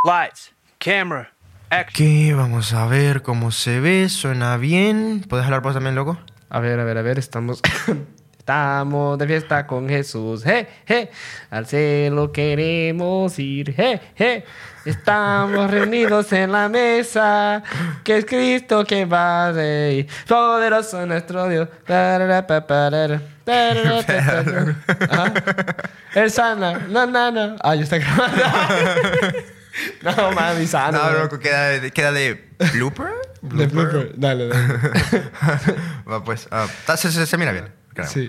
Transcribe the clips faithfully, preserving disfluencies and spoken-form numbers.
Lights, camera, action. ¿Qué? Vamos a ver cómo se ve. Suena bien. ¿Puedes hablar vos también, loco? A ver, a ver, a ver. Estamos... Estamos de fiesta con Jesús. Hey, hey. Al cielo queremos ir. Hey, hey. Estamos reunidos en la mesa. Que es Cristo que va de ir. Poderoso nuestro Dios. Ajá. Él sana. No, no, no. Ah, yo está grabando. No, mami, sana. No, loco, queda de, queda de blooper. De blooper. Dale, dale. Va, pues. Uh, se, se, se mira bien. Claro. Sí.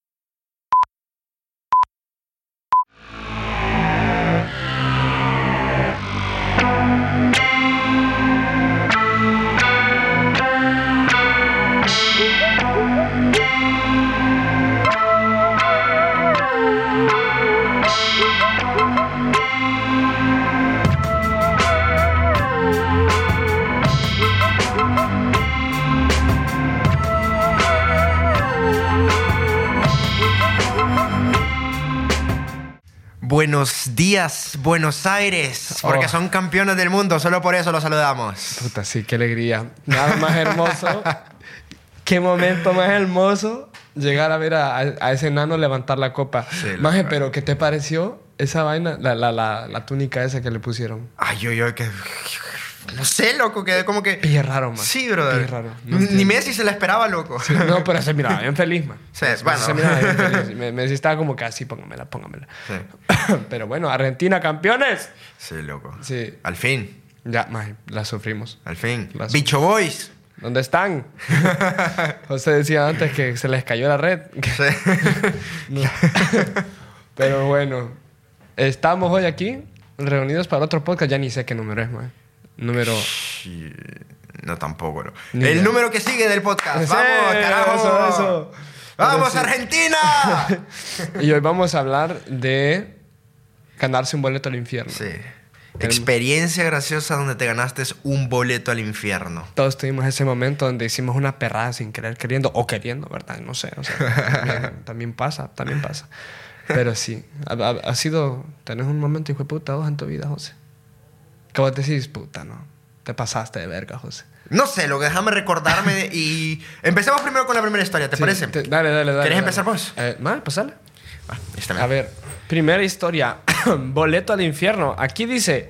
Buenos días, Buenos Aires, porque Oh. son campeones del mundo, solo por eso los saludamos. Puta, sí, qué alegría. Nada más hermoso. Qué momento más hermoso llegar a ver a, a ese enano levantar la copa. Sí, Maje, loco. pero ¿qué te pareció esa vaina? La, la, la, la túnica esa que le pusieron. Ay, yo, yo, que... No sé, loco, quedé como que... Pille raro, man. Sí, brother. Pille raro. No Ni entiendo. Messi se la esperaba, loco. Sí, no, pero se miraba bien feliz, man. Sí, Se bueno. miraba bien feliz. Me, me estaba como que así, póngamela, póngamela. Sí. Pero bueno, Argentina, campeones. Sí, loco. Sí. Al fin, Ya, maje, la sufrimos. al fin. Las- Bicho Boys. ¿Dónde están? José decía antes que se les cayó la red. Sí. No. Pero bueno, estamos hoy aquí reunidos para otro podcast. Ya ni sé qué número es, man. Número... Sí, no, tampoco, no. Ni El idea. número que sigue del podcast. Sí, ¡Vamos, carajo! eso, eso. ¡Vamos, Pero sí. Argentina! Y hoy vamos a hablar de ganarse un boleto al infierno. Sí. Experiencia graciosa donde te ganaste un boleto al infierno. Todos tuvimos ese momento donde hicimos una perrada sin querer, queriendo, o queriendo, ¿verdad? No sé, o sea, también, también pasa, también pasa. Pero sí, ha, ha- ha sido... Tenés un momento, hijo de puta, vos en tu vida, José. Que vos decís, puta, no. Te pasaste de verga, José. No sé, lo que déjame recordarme de- y... Empecemos primero con la primera historia, ¿te Sí, parece? te- dale, dale, dale. ¿Querés dale. empezar vos? Eh, mal, pasale. Va, esta A ver, primera historia. Boleto al infierno. Aquí dice...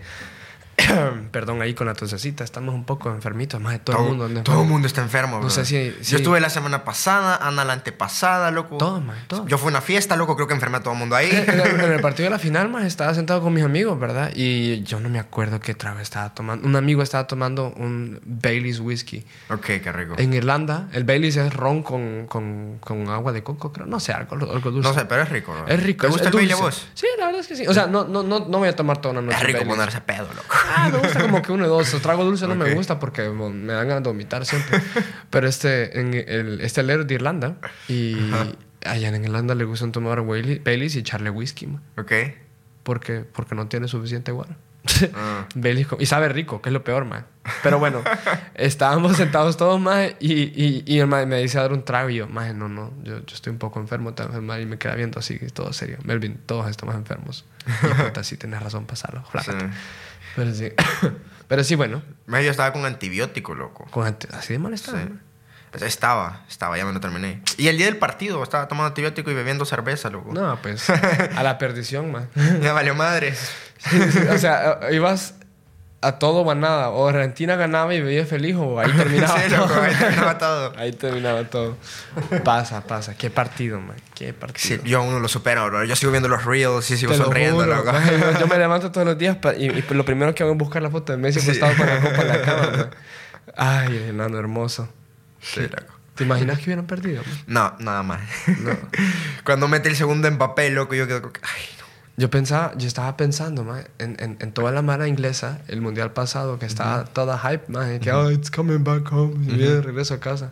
Perdón, ahí con la tosecita. Estamos un poco enfermitos. Más de todo, el mundo. anda todo el enfermo. mundo está enfermo, No bro. sé si- si- Yo estuve la semana pasada, Ana la antepasada, loco. Todo, man, todo. Yo fui a una fiesta, loco. Creo que enfermé a todo el mundo ahí. En el, en el partido de la final, más estaba sentado con mis amigos, ¿verdad? Y yo no me acuerdo qué trago estaba tomando. Un amigo estaba tomando un Baileys whisky. Ok, qué rico. En Irlanda, el Baileys es ron con, con, con agua de coco, creo. No sé, algo, algo dulce. No sé, pero es rico, bro. Es rico. ¿Te gusta es el baile a dulce. vos? Sí, la verdad es que sí. O sea, no, no, no, no voy a tomar toda una noche Es rico Baileys. ponerse pedo, loco. Ah, me gusta como que uno o dos. El trago dulce no Ok. me gusta porque bueno, me dan ganas de vomitar siempre. Pero este, en el, este alero es de Irlanda. Y allá en Irlanda le gustan tomar Bailey- Baileys y echarle whisky, man. Ok. Porque, porque no tiene suficiente guaro. Ah. Baileys con- y sabe rico, que es lo peor, man. Pero bueno, estábamos sentados todos, man. Y, y, y el man me dice a dar un trago. Y yo, man, no, no. Yo, yo estoy un poco enfermo también, man. Y me queda viendo así, todo serio. Melvin, todos estamos enfermos. Y puta, sí, tienes razón, pasarlo. Flácate. Sí. Pero sí. Pero sí, bueno. Yo estaba con antibiótico, loco. Con ante- así de mal estaba. Sí. ¿no? Pues estaba, estaba, ya me lo terminé. Y el día del partido estaba tomando antibiótico y bebiendo cerveza, loco. No, pues a la perdición, man. Ya valió madres. O sea, ibas a todo o a nada. O Argentina ganaba y vivías feliz o ahí terminaba Sí, todo. loco, ahí terminaba todo. Ahí terminaba todo. Pasa, pasa. Qué partido, man. Qué Sí, partido. yo aún no lo supero, bro. Yo sigo viendo los reels y sigo Te lo sonriendo, juro, loco. man. Yo, yo me levanto todos los días pa- y, y lo primero que hago es buscar la foto de Messi Sí. acostado con la copa en la cama, man. Ay, el enano hermoso. Sí, loco. ¿Te imaginas que hubieran perdido, man? No, nada más. No. Cuando mete el segundo en papel, loco, yo quedo como que... Ay, no. Yo pensaba, yo estaba pensando, man, en, en, en toda la mara inglesa, el mundial pasado, que estaba toda hype, man, que, oh, it's coming back home, y viene de regreso a casa.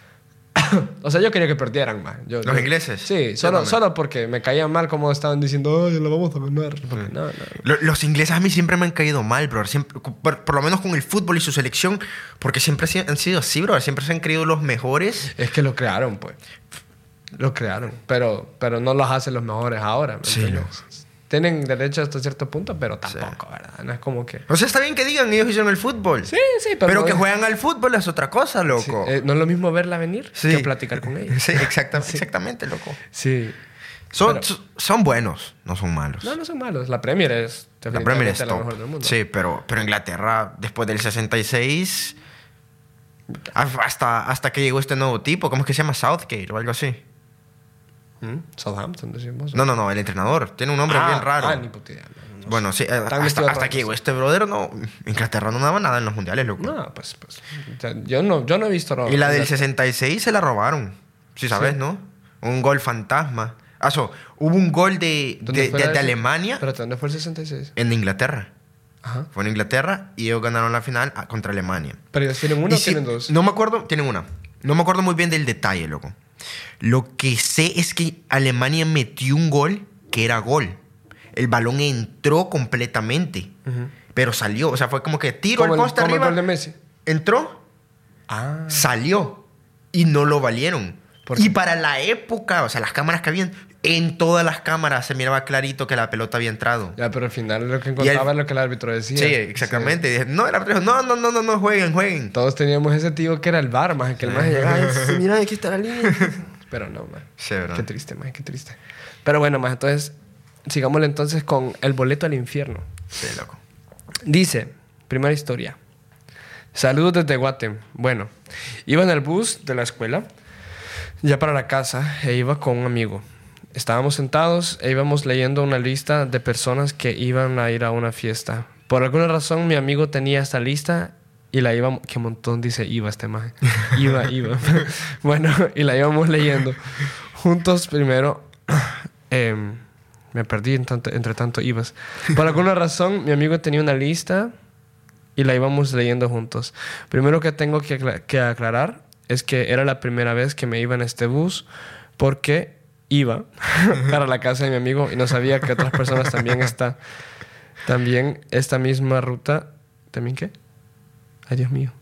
O sea, yo quería que perdieran, man. Yo- ¿Los yo- ingleses? Sí, Yo solo, también. solo porque me caían mal como estaban diciendo, oh, lo vamos a ganar. Porque, no, no. Lo- Los ingleses a mí siempre me han caído mal, bro. Siempre, por, por lo menos con el fútbol y su selección. Porque siempre si- han sido así, bro. Siempre se han creído los mejores. Es que lo crearon, pues. Lo crearon, pero, pero no los hacen los mejores ahora. ¿me Sí, entiendes? tienen derecho hasta cierto punto, pero tampoco, sí. ¿verdad? No es como que... O sea, está bien que digan, ellos hicieron el fútbol. Sí, sí, pero... Pero no que es... juegan al fútbol es otra cosa, loco. Sí, eh, no es lo mismo verla venir sí. que platicar con ella. Sí, exacta, sí. exactamente, loco. Sí. Son, pero... son buenos, no son malos. No, no son malos. La Premier es la, Premier es la top. mejor del mundo. Sí, pero, pero Inglaterra, después del sesenta y seis, hasta, hasta que llegó este nuevo tipo, ¿cómo es que se llama? Southgate o algo así. ¿Mm? Southampton, decimos. No, no, no, el entrenador. Tiene un nombre ah, bien raro. Ah, ni puta idea. No, no bueno, sé. sí, hasta, hasta que llegó este brother, no, Inglaterra no daba nada en los mundiales, loco. No, pues, pues yo no, yo no he visto... No, y la del la... sesenta y seis se la robaron, si sabes, sí. ¿no? Un gol fantasma. Ah, so, hubo un gol de, de, de, de Alemania. ¿Pero dónde fue el sesenta y seis? En Inglaterra. Ajá. Fue en Inglaterra y ellos ganaron la final contra Alemania. ¿Pero ellos tienen uno o si, tienen dos? No me acuerdo, tienen una. No me acuerdo muy bien del detalle, loco. Lo que sé es que Alemania metió un gol que era gol. El balón entró completamente, uh-huh. pero salió. O sea, fue como que tiro al poste arriba. ¿Como el gol de Messi? Entró, ah. salió y no lo valieron. Y para la época, o sea, las cámaras que habían, en todas las cámaras se miraba clarito que la pelota había entrado. Ya, pero al final lo que encontraba es lo que el árbitro decía. Sí, exactamente. Sí. Y dije, no, el árbitro dijo, no, no, no, no, no, jueguen, jueguen. Todos teníamos ese tío que era el bar, más que el más llegaba y decía, mira, aquí está la línea. Pero no, man. Sí, ¿verdad? Qué triste, man, qué triste. Pero bueno, más entonces, sigámosle entonces con el boleto al infierno. Sí, loco. Dice, primera historia. Saludos desde Guate. Bueno, iba en el bus de la escuela, ya para la casa, e iba con un amigo. Estábamos sentados e íbamos leyendo una lista de personas que iban a ir a una fiesta. Por alguna razón, mi amigo tenía esta lista y la íbamos... Qué montón dice iba este maje. Iba, iba. Bueno, y la íbamos leyendo. Juntos primero... Eh, me perdí en tanto, entre tanto ibas. Por alguna razón, mi amigo tenía una lista y la íbamos leyendo juntos. Primero que tengo que, acla- que aclarar es que era la primera vez que me iba en este bus porque iba para la casa de mi amigo y no sabía que otras personas también está también esta misma ruta. ¿También qué? Ay, Dios mío.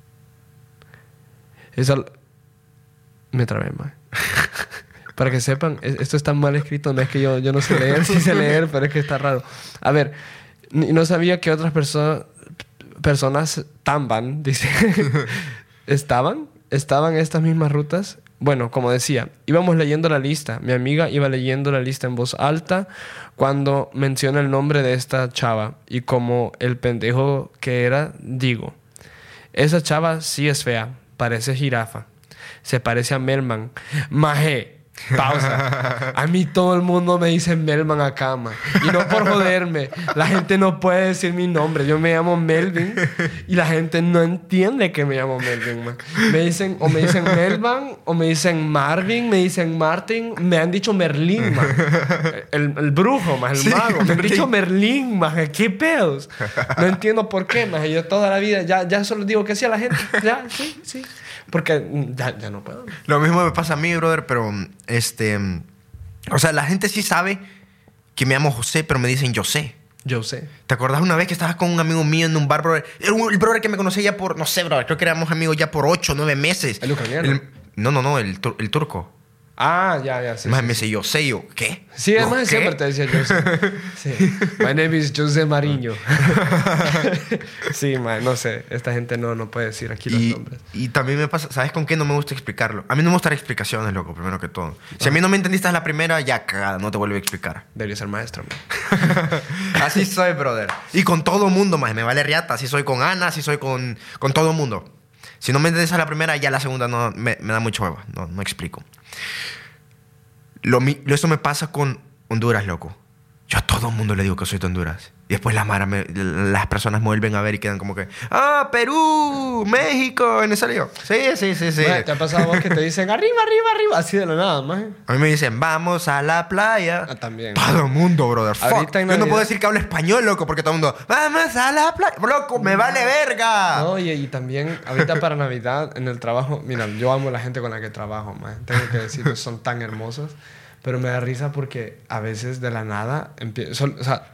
Esa... Me trabé, man. Para que sepan, esto está mal escrito. No es que yo, yo no sé leer, sí sé leer, pero es que está raro. A ver, no sabía que otras personas personas tamban, dice, estaban, estaban estas mismas rutas. Bueno, como decía, íbamos leyendo la lista. Mi amiga iba leyendo la lista en voz alta cuando menciona el nombre de esta chava. Y como el pendejo que era, digo, esa chava sí es fea, parece jirafa. Se parece a Melman. Maje. Pausa. A mí todo el mundo me dice Melman acá, man. Y no por joderme. La gente no puede decir mi nombre. Yo me llamo Melvin y la gente no entiende que me llamo Melvin, man. Me dicen, o me dicen Melman, o me dicen Marvin, me dicen Martin. Me han dicho Merlín, man. El, el brujo, man, el sí, mago. Me han Merlín. dicho Merlín, man. ¿Qué pedos? No entiendo por qué, man. Yo toda la vida ya, ya solo digo que sí a la gente. Ya, sí, sí. Porque ya, ya no puedo. Lo mismo me pasa a mí, brother, pero este... O sea, la gente sí sabe que me llamo José, pero me dicen José. Yo sé. ¿Te acordás una vez que estabas con un amigo mío en un bar, brother? El, el brother que me conocía ya por... No sé, brother. Creo que éramos amigos ya por ocho, nueve meses. ¿El ucraniano? El- no, no, no. El, tur- el turco. Ah, ya, ya. Sí, Más sí, me sí. dice José y yo, ¿qué? Sí, Yo, además ¿qué? siempre te decía José. Sí. My name is José Mariño. Sí, man, no sé. Esta gente no, no puede decir aquí los Y, nombres. y también me pasa, ¿sabes con qué no me gusta explicarlo? A mí no me gustan explicaciones, loco, primero que todo. Si a mí no me entendiste a la primera, ya cagada, no te vuelvo a explicar. Debería ser maestro, man. Así soy, brother. Y con todo mundo, más me vale riata. Así soy con Ana, así soy con, con todo mundo. Si no me entiendes a la primera, ya la segunda no, me, me da mucho hueva. No, no explico. Lo, mi- eso me pasa con Honduras, loco. Yo a todo el mundo le digo que soy de Honduras. Y después la Mara me- las personas me vuelven a ver y quedan como que... ¡Ah, Perú! ¡México! Venezuela. Y yo, sí, sí, sí, sí. Bueno, ¿te ha pasado a vos que te dicen arriba, arriba, arriba? Así de la nada, man. A mí me dicen, vamos a la playa. Ah, también. Todo el mundo, brother. Fuck. Ahorita en Yo no Navidad- puedo decir que hablo español, loco, porque todo el mundo, vamos a la playa. Loco, me vale verga. No, y, y también, ahorita para Navidad, en el trabajo... Mira, yo amo a la gente con la que trabajo, man. Tengo que decirlo, son tan hermosos. Pero me da risa porque a veces de la nada... empie- son- o sea,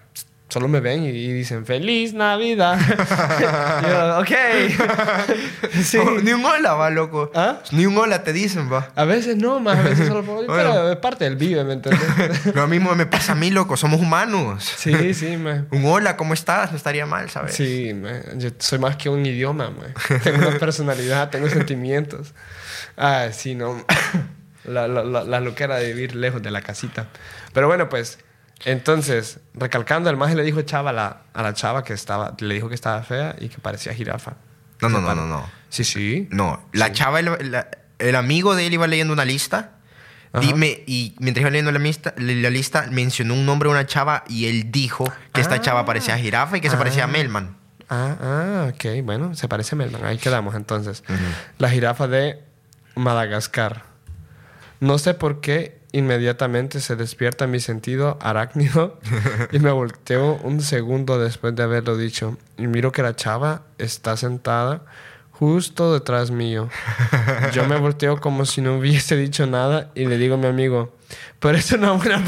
solo me ven y, y dicen ¡Feliz Navidad! Y yo, ok. Sí. Oh, ni un hola, va, loco. ¿Ah? Ni un hola te dicen, va. A veces no, más a veces solo por... Bueno. Pero es parte del vive, ¿me entiendes? Lo mismo me pasa a mí, loco. Somos humanos. Sí, sí, man. Un hola, ¿cómo estás? No estaría mal, ¿sabes? Sí, man. Yo soy más que un idioma, man. Tengo una personalidad, tengo sentimientos. Ah, sí, no. La, la, la, la loquera de vivir lejos de la casita. Pero bueno, pues... Entonces, recalcando, el maje le dijo chava a la, a la chava que estaba... Le dijo que estaba fea y que parecía jirafa. No, no, no, no, no. Sí, sí. No, la Sí. chava, el, la- el amigo de él iba leyendo una lista. Ajá. Y, me- y mientras iba leyendo la, lista, la lista, mencionó un nombre de una chava y él dijo que esta Ah. chava parecía jirafa y que se Ah. parecía a Melman. Ah, ah, ok. Bueno, se parece a Melman. Ahí quedamos entonces. Ujú. La jirafa de Madagascar. No sé por qué inmediatamente se despierta mi sentido arácnido y me volteo un segundo después de haberlo dicho. Y miro que la chava está sentada justo detrás mío. Yo me volteo como si no hubiese dicho nada y le digo a mi amigo, pero es una buena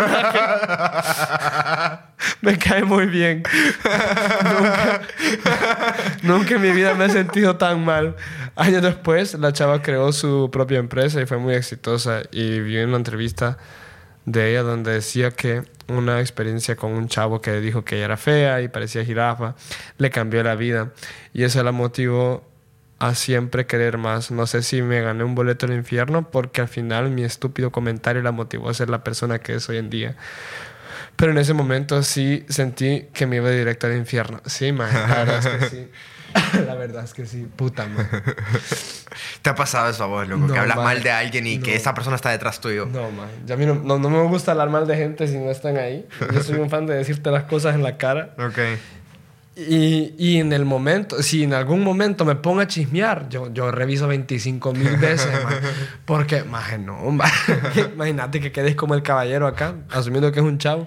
persona. Me cae muy bien. Nunca, nunca en mi vida me he sentido tan mal. Años después, la chava creó su propia empresa y fue muy exitosa. Y vi una entrevista de ella donde decía que una experiencia con un chavo que dijo que ella era fea y parecía jirafa le cambió la vida. Y eso la motivó a siempre querer más. No sé si me gané un boleto al infierno porque al final mi estúpido comentario la motivó a ser la persona que es hoy en día. Pero en ese momento sí sentí que me iba directo al infierno. Sí, man, la verdad es que sí. La verdad es que sí, puta, man. ¿Te ha pasado eso a vos, loco? No, que hablas man. mal de alguien y No. que esa persona está detrás tuyo. No, man. Ya a mí no, no, no me gusta hablar mal de gente si no están ahí. Yo soy un fan de decirte las cosas en la cara. Ok. Y, y en el momento, si en algún momento me pongo a chismear, yo, yo reviso veinticinco mil veces, man. Porque, man, no, man. Imagínate que quedes como el caballero acá, asumiendo que es un chavo.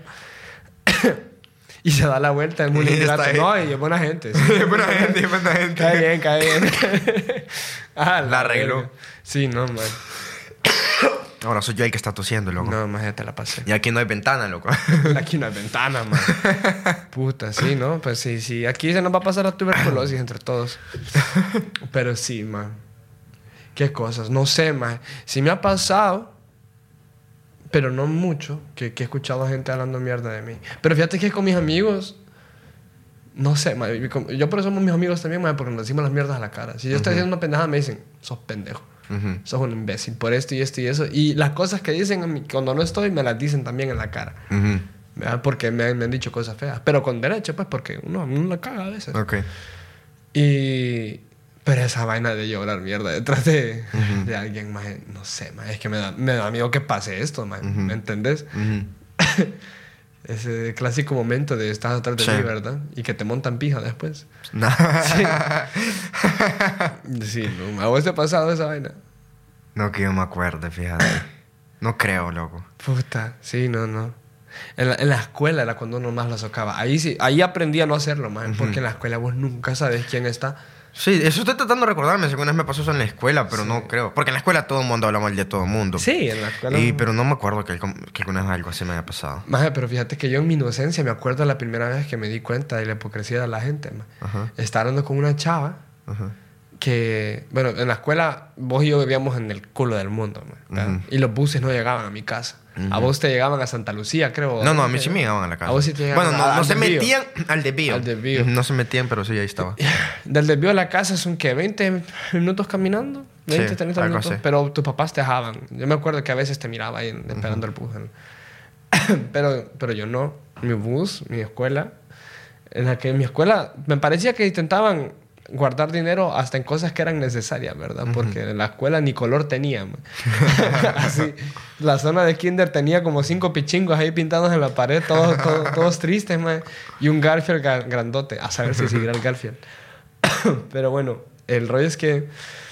Y se da la vuelta, es muy Y está ingrato. ahí. No, y es buena gente. Sí. Es buena gente, es buena gente. Cae bien, cae bien. Ah, La arregló. verga. Sí, no, man. Ahora soy yo el que está tosiendo, loco. No, más ya te la pasé. Y aquí no hay ventana, loco. Aquí no hay ventana, man. Puta, sí, ¿no? Pues sí, sí. Aquí se nos va a pasar la tuberculosis entre todos. Pero sí, man. Qué cosas. No sé, man. Sí me ha pasado, pero no mucho, que, que he escuchado a gente hablando mierda de mí. Pero fíjate que con mis amigos... No sé, man. Yo por eso somos mis amigos también, man, porque nos decimos las mierdas a la cara. Si yo estoy haciendo una pendejada, me dicen, sos pendejo. Ujú. Sos un imbécil por esto y esto y eso. Y las cosas que dicen a mí, cuando no estoy, me las dicen también en la cara. Ujú. ¿Verdad? Porque me, me han dicho cosas feas. Pero con derecho, pues, porque uno, uno la caga a veces. Ok. Y... Pero esa vaina de llorar mierda detrás de, Ujú. de alguien, más no sé, man, es que me da, me da miedo que pase esto, man, Ujú. ¿me entendés? Ujú. Ese clásico momento de estar atrás de Sí. mí, ¿verdad? Y que te montan pija después. No. Sí, no, ¿a vos te ha pasado esa vaina? No, que yo me acuerde, fíjate. No creo, loco. Puta, sí, no, no. En la, en la escuela era cuando uno más la socava. Ahí sí, ahí aprendí a no hacerlo, man, Ujú. porque en la escuela vos nunca sabes quién está. Sí, eso estoy tratando de recordarme. Según vez me pasó eso en la escuela, pero no creo. Porque en la escuela todo el mundo habla mal de todo el mundo. Sí, en la escuela. Y, pero no me acuerdo que, que alguna vez algo así me haya pasado. Maje, pero fíjate que yo en mi inocencia me acuerdo la primera vez que me di cuenta de la hipocresía de la gente, man. Ajá. Estaba hablando con una chava Ajá. que, bueno, en la escuela vos y yo vivíamos en el culo del mundo, man, ¿verdad? Ujú. Y los buses no llegaban a mi casa. A vos te llegaban a Santa Lucía, creo. No, no, a mí sí me llegaban a la casa. A vos sí te llegaban Bueno, no, a- no al se desvío. metían al desvío. Al desvío. No se metían, pero sí, ahí estaba. Del desvío a la casa son que veinte minutos caminando, veinte, Sí, treinta algo minutos, así. pero tus papás te dejaban. Yo me acuerdo que a veces te miraba ahí esperando el bus. pero, pero yo no. Mi bus, mi escuela, en la que en mi escuela me parecía que intentaban guardar dinero hasta en cosas que eran necesarias, ¿verdad? Porque en la escuela ni color tenía, man. Así, la zona de kinder tenía como cinco pichingos ahí pintados en la pared, todos, todos, todos tristes, man. Y un Garfield ga- grandote, a saber si seguirá el Garfield. Pero bueno, el rollo es que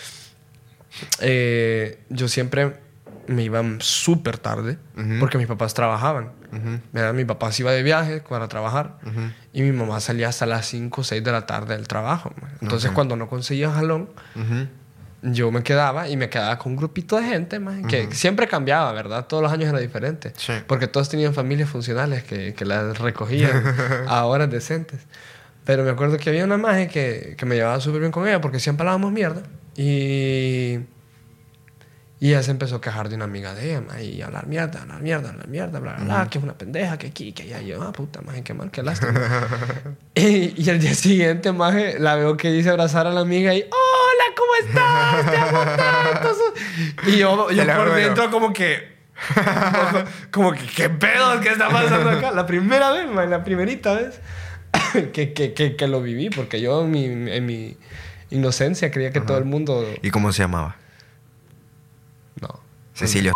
eh, yo siempre me iba súper tarde Ujú. porque mis papás trabajaban. Ujú. ¿Verdad? Mi papá se iba de viaje para trabajar Ujú. y mi mamá salía hasta las cinco o seis de la tarde del trabajo, man. Entonces, Ok. cuando no conseguía jalón, Ujú. yo me quedaba y me quedaba con un grupito de gente, más que uh-huh. siempre cambiaba, ¿verdad? Todos los años era diferente. Sí. Porque todos tenían familias funcionales que, que las recogían a horas decentes. Pero me acuerdo que había una maje que, que me llevaba súper bien con ella porque siempre hablábamos mierda. Y... Y ella se empezó a quejar de una amiga de ella, maje, y hablar mierda, hablar mierda, hablar mierda, bla, bla, bla, uh-huh. que es una pendeja, que aquí, que allá. Y yo, ah, puta, maje, qué mal, qué lástima. y, y al día siguiente, maje, la veo que dice abrazar a la amiga y, hola, ¿cómo estás? Te amo tanto. Y yo, yo por veo. dentro como que... como, como que, ¿qué pedo? ¿Qué está pasando acá? La primera vez, maje, la primerita vez que, que, que, que lo viví. Porque yo en mi, en mi inocencia creía que uh-huh. todo el mundo... ¿Y cómo se llamaba? No. Cecilio.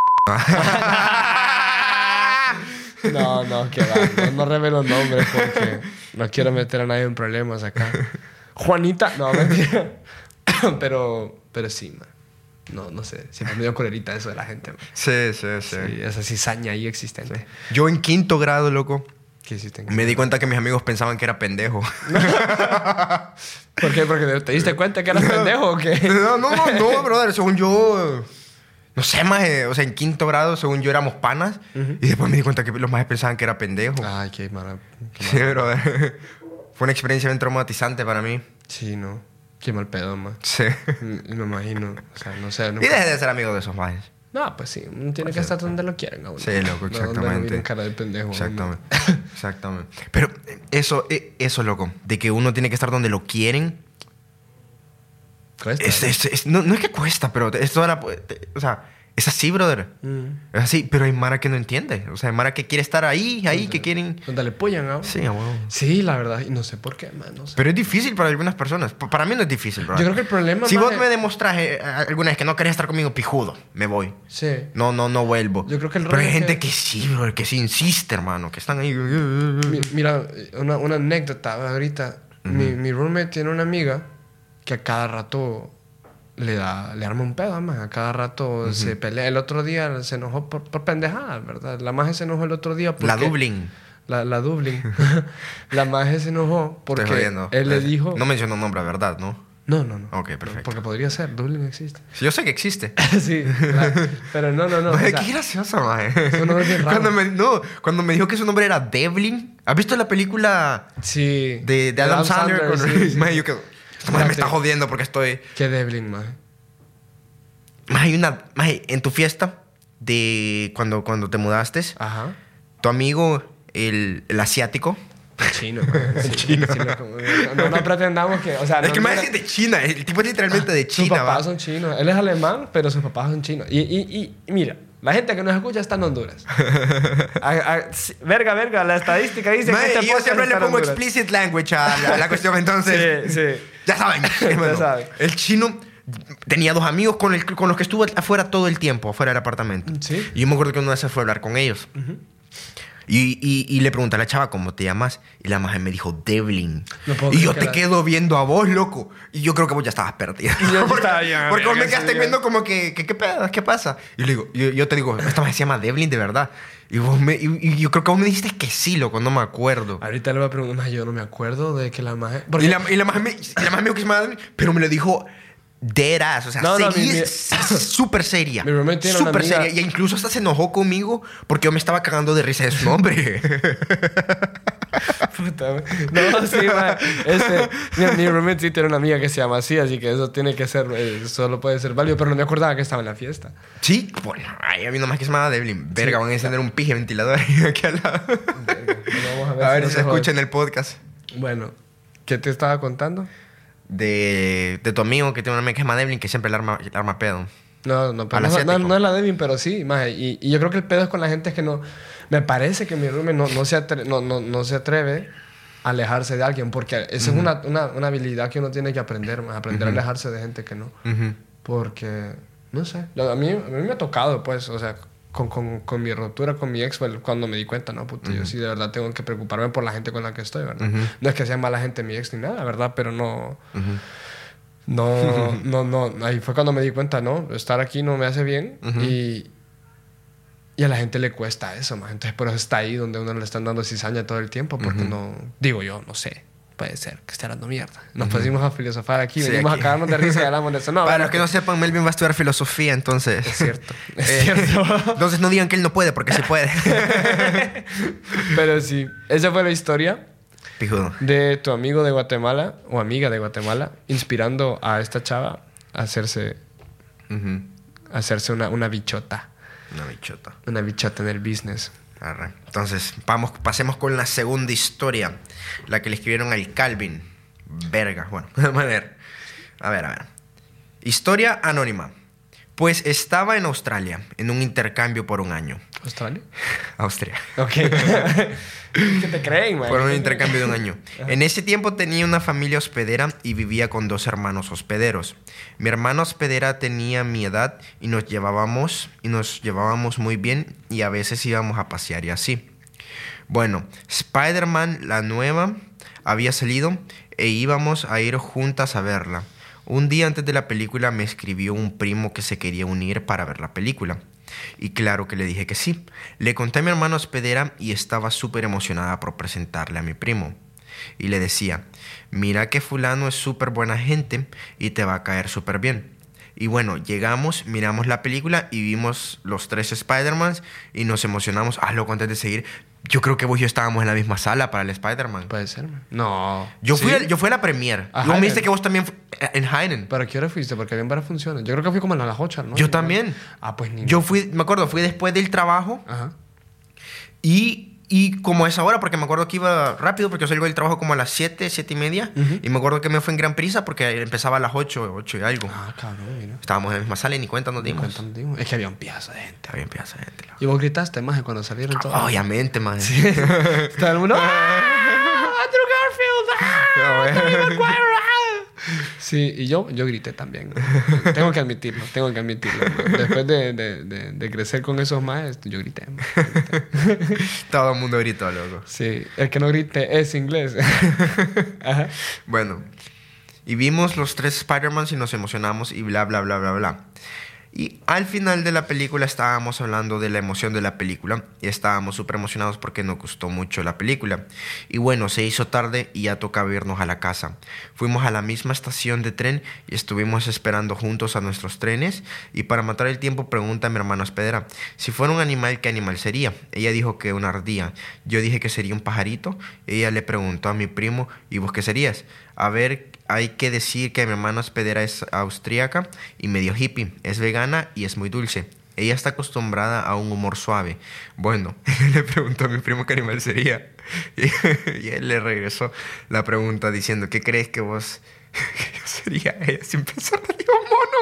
No, no, que va. No, no revelo nombres porque no quiero meter a nadie en problemas acá. Juanita. No, mentira. Pero, pero sí, man. No, no sé. Siempre me dio colerita eso de la gente, man. Sí, sí, sí. Sí, esa cizaña ahí existente. Sí. Yo en quinto grado, loco, ¿qué hiciste? Me di cuenta que mis amigos pensaban que era pendejo. ¿Por qué? ¿Porque te diste cuenta que eras pendejo o qué? No, no, no, no, brother. Según yo... No sé, maje. O sea, en quinto grado, según yo, éramos panas. Uh-huh. Y después me di cuenta que los majes pensaban que era pendejo. Ay, qué mala... Qué sí, brother. Fue una experiencia bien traumatizante para mí. Sí, ¿no? Qué mal pedo, man. Sí. Me, me imagino. O sea, no sé. No... Y deje de ser amigo de esos majes. No, pues sí. Uno tiene que estar donde lo quieren. Aún. Sí, loco, exactamente. No, donde lo miren cara de pendejo. Exactamente. Exactamente. Pero eso, eso, loco. De que uno tiene que estar donde lo quieren... Cuesta. Es, es, es, no, no es que cuesta, pero esto era... O sea, es así, brother. Mm. Es así, pero hay mara que no entiende. O sea, hay mara que quiere estar ahí, ahí, donde, que quieren... Donde le pollan, ¿no? Sí, a huevo. Sí, la verdad. Y no sé por qué, man. No sé. Pero es difícil para algunas personas. Para mí no es difícil, brother. Yo creo que el problema... Si man, vos es... me demostras eh, alguna vez que no querés estar conmigo, pijudo, me voy. Sí. No, no, no vuelvo. Yo creo que el Pero hay gente que... que sí, brother, que sí insiste, hermano. Que están ahí... Mira, una, una anécdota ahorita. Uh-huh. Mi, mi roommate tiene una amiga que a cada rato... Le da, le arma un pedo, más. A cada rato uh-huh. se pelea. El otro día se enojó por, por pendejadas, ¿verdad? La maje se enojó el otro día porque... La Dublin. La, la Dublin. La maje se enojó porque él le dijo... No mencionó nombre, ¿verdad? ¿No? No, no, no. Ok, perfecto. Porque podría ser. Dublin existe. Sí, yo sé que existe. Sí. La, pero no, no, no. Maje, o sea, qué gracioso, maje. Su nombre es bien raro. Cuando me, no, cuando me dijo que su nombre era Devlin. ¿Has visto la película? Sí. De, de Adam, Adam Sandler. Sandler Con... sí, sí. Maje, yo quedo... Esto me está jodiendo porque estoy... ¿Qué Devlin, maje? Más hay una... Más en tu fiesta de cuando, cuando te mudaste, ajá, tu amigo, el, el asiático... El chino. El sí, chino. Sí, no, no, no pretendamos que... O sea, es no, que más no, es de China. El tipo es literalmente de China. Sus papás ¿va? son chinos. Él es alemán, pero sus papás son chinos. Y, y, y, y mira, la gente que nos escucha está en Honduras. a, a, verga, verga, la estadística dice Man, que este yo siempre le pongo Honduras. explicit language a la, a la cuestión, entonces... Sí, sí. Ya saben. Ya saben. El chino... Tenía dos amigos con, el, con los que estuvo afuera todo el tiempo, afuera del apartamento. ¿Sí? Y yo me acuerdo que una vez se fue a hablar con ellos. Uh-huh. Y, y, y le pregunté a la chava, ¿cómo te llamas? Y la maje me dijo, Devlin. No y yo te la... quedo viendo a vos, loco. Y yo creo que vos ya estabas perdida. Y yo porque estaba bien, porque vos me quedaste sí, viendo como que, que, ¿qué pedo? ¿Qué pasa? Y le digo, yo, yo te digo, esta maje se llama Devlin de verdad. Y, vos me, y, y yo creo que vos me dijiste que sí, loco, no me acuerdo. Ahorita le voy a preguntar, yo no me acuerdo de que la maje... Porque... Y la, y la maje me, la maje me dijo que se llama Devlin, pero me lo dijo... dead ass, o sea, no, no, seguí, súper seria. Mi roommate tiene súper una amiga... seria. Y incluso hasta se enojó conmigo porque yo me estaba cagando de risa de su nombre. Puta, no, sí, man. Este, mi, mi roommate sí tiene una amiga que se llama así, así que eso tiene que ser, eh, solo puede ser válido, pero no me acordaba que estaba en la fiesta. Sí, bueno, ay, a mí nomás que se llamaba Devlin. Verga, sí, van a encender un pije ventilador aquí al lado. Verga. Bueno, vamos a ver, a ver si, si se escucha en el podcast. Bueno, ¿qué te estaba contando? De, de tu amigo que tiene una amiga que se llama Devlin, que siempre le arma, le arma pedo. No, no, pero no, no, no es la Devlin, pero sí, maje. Y, y yo creo que el pedo es con la gente que no... Me parece que mi roommate no, no, se atre, no, no, no se atreve a alejarse de alguien, porque esa uh-huh. es una, una, una habilidad que uno tiene que aprender, maje, aprender uh-huh. a alejarse de gente que no. Uh-huh. Porque, no sé, a mí, a mí me ha tocado, pues, o sea... Con, con, con mi ruptura con mi ex, cuando me di cuenta, no, puta, uh-huh. yo sí de verdad tengo que preocuparme por la gente con la que estoy, ¿verdad? Uh-huh. No es que sea mala gente mi ex ni nada, ¿verdad? Pero no... Uh-huh. No, no, no. Ahí fue cuando me di cuenta, no, estar aquí no me hace bien. Uh-huh. Y, y a la gente le cuesta eso, más. Entonces por eso está ahí donde uno le están dando cizaña todo el tiempo, porque uh-huh. no... Digo yo, no sé. puede ser que esté hablando mierda. Nos pusimos a filosofar aquí, Sí, venimos aquí. a cagarnos de risa y hablamos de eso. No, Para bueno, los que no sepan, Melvin va a estudiar filosofía, entonces... es cierto, es Eh, cierto. Entonces no digan que él no puede, porque sí puede. Pero sí, esa fue la historia Pijudo. de tu amigo de Guatemala o amiga de Guatemala, inspirando a esta chava a hacerse, Ujú. a hacerse una, una bichota. Una bichota. Una bichota en el business. Arre. Entonces, vamos, pasemos con la segunda historia. La que le escribieron al Calvin. Verga. Bueno, vamos a ver. A ver, a ver. Historia anónima. Pues estaba en Australia, en un intercambio por un año. ¿Australia? Austria. Ok. ¿Qué te creen, man? Por un intercambio de un año. En ese tiempo tenía una familia hospedera y vivía con dos hermanos hospederos. Mi hermana hospedera tenía mi edad y nos llevábamos y nos llevábamos muy bien y a veces íbamos a pasear y así. Bueno, Spider-Man, la nueva, había salido e íbamos a ir juntas a verla. Un día antes de la película me escribió un primo que se quería unir para ver la película. Y claro que le dije que sí. Le conté a mi hermana hospedera y estaba súper emocionada por presentarle a mi primo. Y le decía, mira que fulano es súper buena gente y te va a caer súper bien. Y bueno, llegamos, miramos la película y vimos los tres Spider-Mans y nos emocionamos. Ah, loco, antes de seguir, yo creo que vos y yo estábamos en la misma sala para el Spider-Man. Puede ser, man. No. Yo fui, ¿Sí? a, yo fui a la premiere. ¿A Y vos me Hayden? dijiste que vos también fu- en Hayden. ¿Pero a qué hora fuiste? Porque habían varias funciones. Yo creo que fui como a las ocho, ¿no? Yo también. Ah, pues ni... Yo fui, me acuerdo, fui después del trabajo Ajá. y, y como a esa hora, porque me acuerdo que iba rápido, porque yo salgo del trabajo como a las siete, siete y media. Ujú. Y me acuerdo que me fue en gran prisa porque empezaba a las ocho, ocho y algo. Ah, cabrón, mira. Estábamos en la misma sala y ni cuenta nos dimos. Cuéntame, digo. Es que había un piazo de gente. Había empieza gente. loco. Y vos gritaste más cuando salieron todos. Obviamente, man. Todo el mundo. ¡Ah! ¡Andrew Garfield! ¡Ah! ¡Tobey Maguire! ¡Ah! Sí, y yo, yo grité también. Tengo que admitirlo, tengo que admitirlo. Después de, de, de, de crecer con esos más, yo grité. man. Todo el mundo gritó, loco. Sí, el que no grite es inglés. Ajá. Bueno, y vimos los tres Spider-Mans y nos emocionamos y bla, bla, bla, bla, bla. Y al final de la película estábamos hablando de la emoción de la película y estábamos súper emocionados porque nos gustó mucho la película. Y bueno, se hizo tarde y ya tocaba irnos a la casa. Fuimos a la misma estación de tren y estuvimos esperando juntos a nuestros trenes. Y para matar el tiempo pregunta a mi hermana hospedera, si fuera un animal, ¿qué animal sería? Ella dijo que una ardilla. Yo dije que sería un pajarito. Ella le preguntó a mi primo, ¿y vos qué serías? A ver, hay que decir que mi hermana hospedera es austríaca y medio hippie. Es vegana y es muy dulce. Ella está acostumbrada a un humor suave. Bueno, le preguntó a mi primo qué animal sería. Y, y él le regresó la pregunta diciendo, ¿qué crees que vos que yo sería? Ella sin pensar le dijo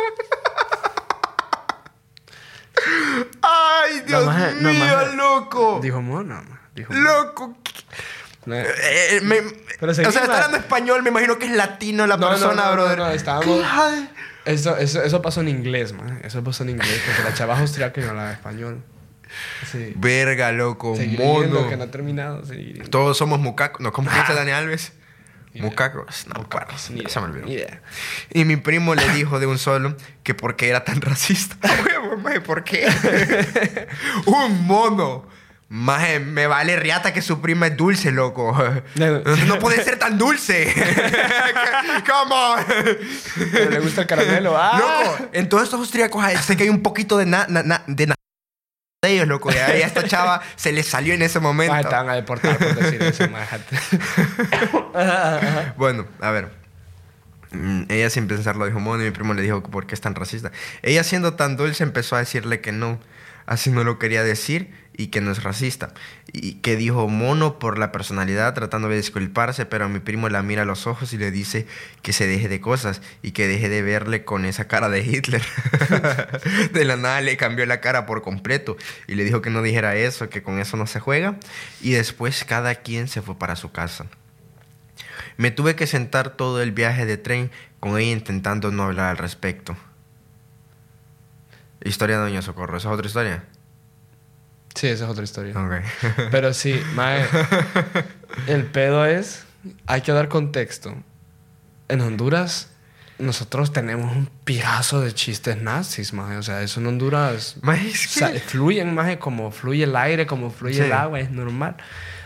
mono. ¡Ay, Dios No, maje, no, mío, maje. loco! Dijo mono. Dijo mono. ¡Loco! No, Eh, me- Pero o seguí, sea, está man. hablando español, me imagino que es latino la No, no, persona, no, no, brother. no, estábamos- Claro. Eso, eso, eso pasó en inglés, man. Eso pasó en inglés. Porque la chava es austriaca y no hablaba español. Sí. Verga, loco, Seguir leyendo, mono. que no ha terminado. Seguir. Todos somos mucacos. No, ¿cómo dice Dani Alves? Ni idea. Mucacos. No, me acuerdo. Ni idea, Se me olvidó. ni idea. Y mi primo le dijo de un solo que por qué era tan racista. Huevo, maje, ¿por qué? Un mono. Maje, me vale riata que su prima es dulce, loco. No. No puede ser tan dulce. Come on. Pero le gusta el caramelo. ¡Ah! Loco, en todos estos austríacos hay- sé que hay un poquito de na, na- na- de na- de ellos, loco. Y a esta chava se le salió en ese momento. Maje, te van a deportar por decir eso, maje. Ajá, ajá. Bueno, a ver. Mm, Ella sin pensarlo dijo mono y mi primo le dijo por qué es tan racista. Ella siendo tan dulce empezó a decirle que no. Así no lo quería decir y que no es racista. Y que dijo mono por la personalidad tratando de disculparse, pero mi primo la mira a los ojos y le dice que se deje de cosas y que deje de verle con esa cara de Hitler. De la nada le cambió la cara por completo y le dijo que no dijera eso, que con eso no se juega. Y después cada quien se fue para su casa. Me tuve que sentar todo el viaje de tren con ella intentando no hablar al respecto. Historia de Doña Socorro, ¿esa es otra historia? Sí, esa es otra historia. Ok. Pero sí, mae, el pedo es, hay que dar contexto. En Honduras, nosotros tenemos un pirazo de chistes nazis, mae. O sea, eso en Honduras Maje, es o sea, que- fluyen, mae, como fluye el aire, como fluye Sí. el agua, es normal.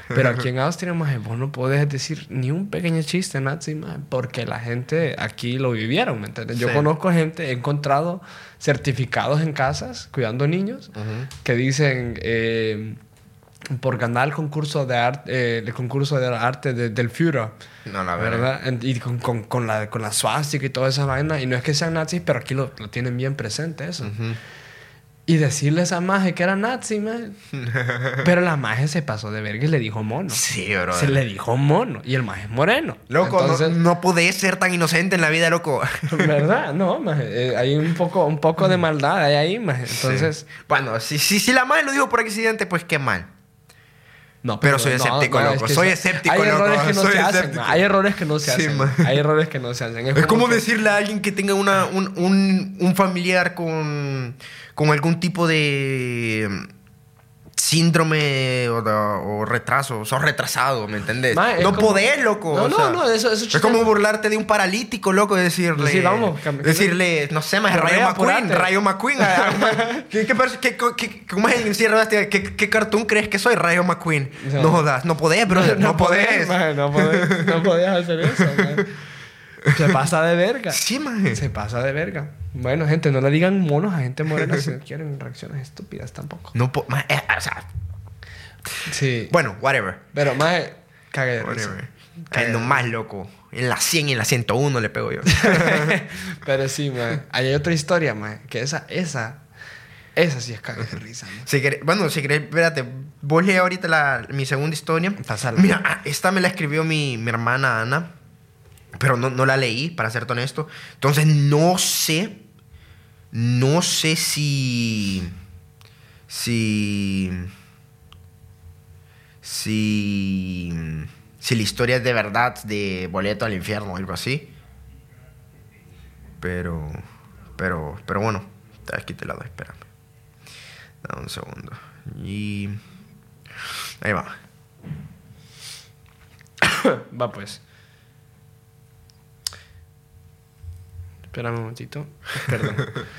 Pero aquí en Austria, maje, vos no podés decir ni un pequeño chiste nazi, maje, porque la gente aquí lo vivieron, ¿me entiendes? Yo Sí. conozco gente, he encontrado certificados en casas cuidando niños Ujú. que dicen eh, por ganar el concurso de arte, eh, el concurso de arte de- del Führer. No, la verdad. ¿Verdad? En- Y con, con, con la, con la swastika y toda esa vaina. Y no es que sean nazis, pero aquí lo, lo tienen bien presente eso. Ujú. Y decirle a esa maje que era nazi, maje. Pero la maje se pasó de verga y le dijo mono. Sí, bro. Se le dijo mono. Y el maje es moreno. Loco, no- Entonces, no, podés ser tan inocente en la vida, loco. ¿verdad? No, maje. eh, hay un poco, un poco de maldad hay ahí, maje. Entonces... Sí. Bueno, si, si, si la madre lo dijo por accidente, pues qué mal. No, Pero soy escéptico, es loco. que Soy so- escéptico, hay loco. Errores que no Soy se hacen, escéptico. ma. Hay errores que no se Sí, hacen. man. Hay errores que no se hacen. Es como que- decirle a alguien que tenga una, un, un, un familiar con, con algún tipo de síndrome o, de- o retraso. Sos retrasado, ¿me entendés? Ma, es no como- podés, loco. No, o no, sea, no, eso- eso Es chiste- como burlarte de un paralítico, loco, y decirle... Sí, vamos, cam- decirle, no sé, más Correa, Rayo McQueen. apurate. Rayo McQueen. ah, ah, ¿Qué, qué, pers- qué, qué, cómo es en silla de ruedas? ¿Qué, ¿Qué cartoon crees que soy? Rayo McQueen. No. No jodas. No podés, brother. No, podés. maje, no podés. No podés hacer eso, maje. Se pasa de verga. Sí, maje. Se pasa de verga. Bueno, gente, no le digan monos a gente morena si no quieren reacciones estúpidas tampoco. No po- ma- eh, o sea, Sí. bueno, whatever. Pero, más cague de risa. Whatever. Cayendo más, loco. En la cien y en la ciento uno le pego yo. Pero sí, man. Ahí hay otra historia, man. Que esa, esa, esa sí es cague de risa, man. Si querés- bueno, si querés, espérate. Vos lees ahorita la, mi segunda historia. Pásala. Mira, ah, esta me la escribió mi, mi hermana Ana. Pero no, no la leí, para serte honesto. Entonces, no sé. No sé si. Si. Si. Si la historia es de verdad de boleto al infierno o algo así. Pero. Pero. Pero bueno. Aquí te la doy, espérame. Dame un segundo. Y. Ahí va. Va, pues. Espérame un momentito. Perdón.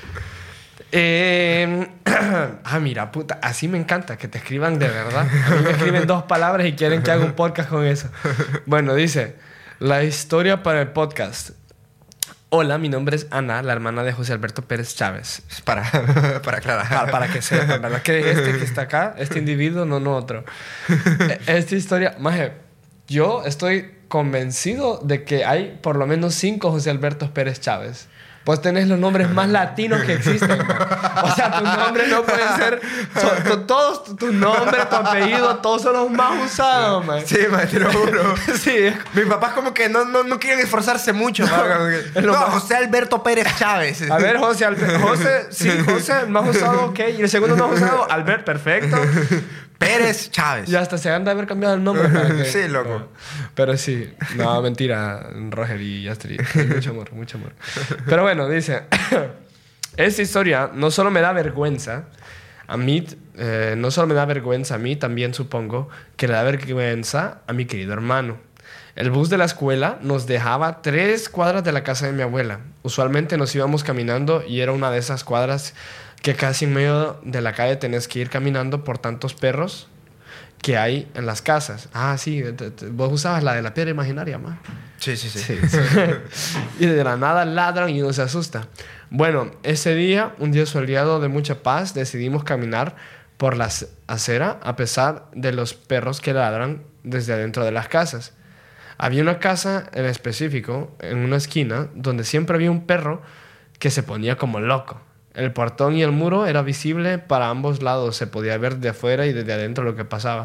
Eh, ah, mira, puta, así me encanta que te escriban de verdad. A mí me escriben dos palabras y quieren que haga un podcast con eso. Bueno, dice, la historia para el podcast. Hola, mi nombre es Ana, la hermana de José Alberto Pérez Chávez. Es para, para aclarar. Para, para que sepan, ¿verdad? Que este que está acá, este individuo, no, no otro. Eh, Esta historia, maje, yo estoy convencido de que hay por lo menos cinco José Alberto Pérez Chávez. Vos tenés los nombres más latinos que existen. Man. O sea, tus nombres no pueden ser... son- to- todos, tu, tu nombre, tu apellido, todos son los más usados, man. Sí, man, te lo juro. Sí, es- Mis papás como que no, no, no quieren esforzarse mucho. No, como que- es lo no, más- José Alberto Pérez Chávez. A ver, José, Albe- José, sí, José, el más usado, ok. Y el segundo más usado, Albert, perfecto. Pérez Chávez. Y hasta se han de haber cambiado el nombre para que... Sí, loco. Pero sí. No, mentira, Roger y Astrid. Mucho amor, mucho amor. Pero bueno, dice... Esta historia no solo me da vergüenza, a mí, eh, no solo me da vergüenza a mí, también supongo que le da vergüenza a mi querido hermano. El bus de la escuela nos dejaba tres cuadras de la casa de mi abuela. Usualmente nos íbamos caminando y era una de esas cuadras que casi en medio de la calle tenés que ir caminando por tantos perros que hay en las casas. Ah, sí, te- te- vos usabas la de la piedra imaginaria, ma. Sí, sí, sí. Sí, sí. Y de la nada ladran y uno se asusta. Bueno, ese día, un día soleado de mucha paz, decidimos caminar por la ac- acera a pesar de los perros que ladran desde adentro de las casas. Había una casa en específico, en una esquina, donde siempre había un perro que se ponía como loco. El portón y el muro era visible para ambos lados. Se podía ver de afuera y desde adentro lo que pasaba.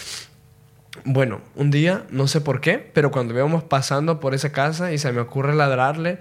Bueno, un día, no sé por qué, pero cuando íbamos pasando por esa casa y se me ocurre ladrarle,